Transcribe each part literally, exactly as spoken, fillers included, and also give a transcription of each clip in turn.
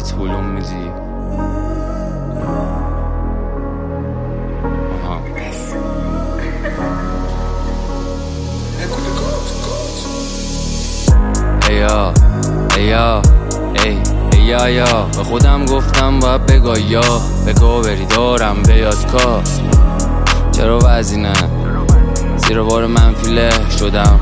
خودت هلوم میدی. ایا ایا ای ایا یا به خودم گفتم باید بگا یا بگو بری دارم بیاد کار. چرا وزینه زیر بار منفیله شدم.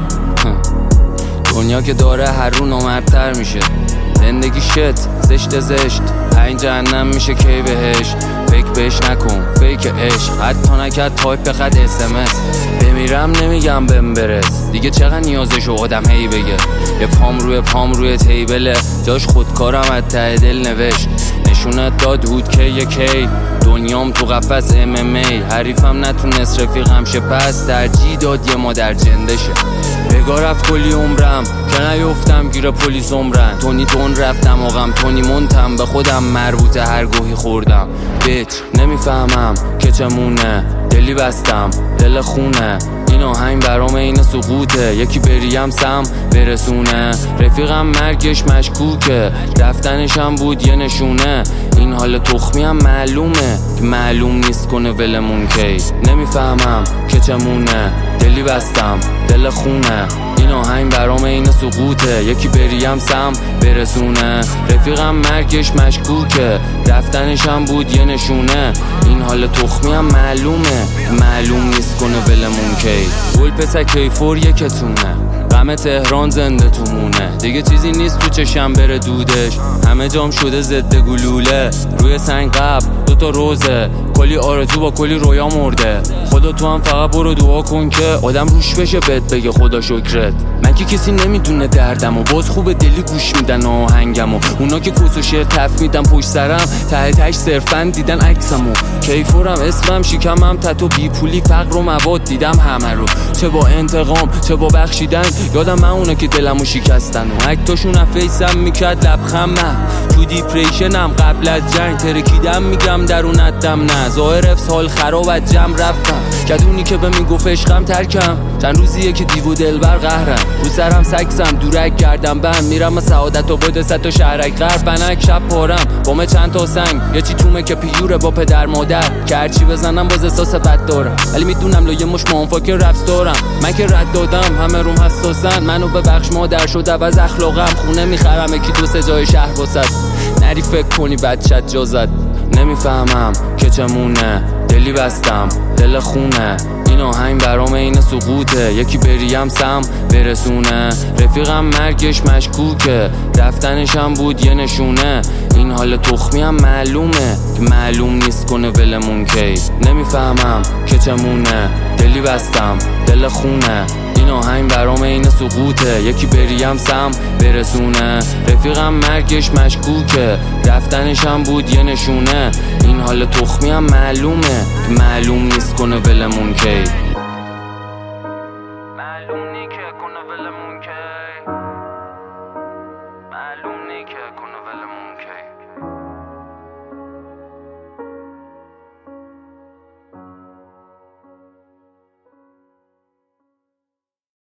دنیا که داره هر رو نامردتر میشه. زندگی شت زشت زشت این جهنم میشه کی بهش. فکر بهش نکن فیک عشق حتی نکرد تایپ بخد اسمس. بمیرم نمیگم بهم برس دیگه چقدر نیازشو آدم هی بگه. یه پام روی پام روی تیبله جاش خودکارم از ته دل نوشت. نشونت داد هود کی یکی دنیام تو قفس ام ام ای. حریفم نتونست رفیقم شه پس ترجیح داد یه مادر جنده شه. بگاه رفت کلی عمرم که نیفتم گیر پلیس عمرن. تونی تون رفتم آقم تونی منتم به خودم مربوطه هر گوهی خوردم. بیچ نمیفهمم که چمونه دلی بستم دل خونه. این آهنگ برام این سقوطه یکی بریم سم برسونه. رفیقم مرگش مشکوکه رفتنشم بود یه نشونه. این حال تخمی هم معلومه که معلوم نیست کنه ولمون کی. نمیفهمم که چمونه دلی بستم دل خونه. این آهنگ برام این سقوطه یکی بریم سم برسونه. رفیقم مرگش مشکوکه رفتنشم بود یه نشونه. این حال تخمی هم معلومه معلوم نیست کنه ولمون کی. گل پسک کیفور یکتونه غم تهران زنده تو مونه. دیگه چیزی نیست تو چشم بره دودش همه جام شده ضد گلوله. روی سنگ قبل دوتا روزه کلی آرزو با کلی رویا مرده. خدا تو هم فقط برو دعا کن که آدم روش بشه بهت بگه خدا شکرت. من که کسی نمیدونه دردم و باز خوب دلی گوش میدن آهنگم و اونا که کس و شعر تف میدن پشت سرم ته تش صرفن دیدن عکسمو. کیفورم اسمم شکمم تتو بی پولی فقر و مواد دیدم همه رو. چه با انتقام چه با بخشیدن یادم من اونا که دلمو شکستن و اکتاشون فیسم میکرد لبخمم. تو دیپریشنم قبل از جنگ ترکیدم میگم درونت دم نه. ظاهر افس حال خراب از جمع رفتم کدونی که به میگفت عشقم ترکم. چند روزیه که دیو دلبر قهرم رو سرم سکسم دورک گردم بند. میرم سعادت و بده ست و شهرک غرب بنک شب پارم بامه چند تا سنگ. یه چی تومه که پیوره با پدر مادر که هرچی بزنم باز احساس بد دارم. ولی میدونم لایه مش منفاک رپس دارم. من که رد دادم همه روم حساسن. منو ببخش مادر شده از اخلاقم. خونه میخرم یکی دو سه جای شهر واسد نری فکر کنی بچت جازد. نمیفهمم که چمونه دلی بستم دل خونه. این آهنگ برام این سقوطه یکی بریم سم برسونه. رفیقم مرگش مشکوکه رفتنشم بود یه نشونه. این حال تخمی هم معلومه که معلوم نیست کنه ولمون کی. نمیفهمم که چمونه دلی بستم دل خونه. این آهنگ برام این سقوطه یکی بریم سم برسونه. رفیقم مرگش مشکوکه رفتنشم بود یه نشونه. این حال تخمی هم معلومه که معلوم نیست کنه ولمون کی.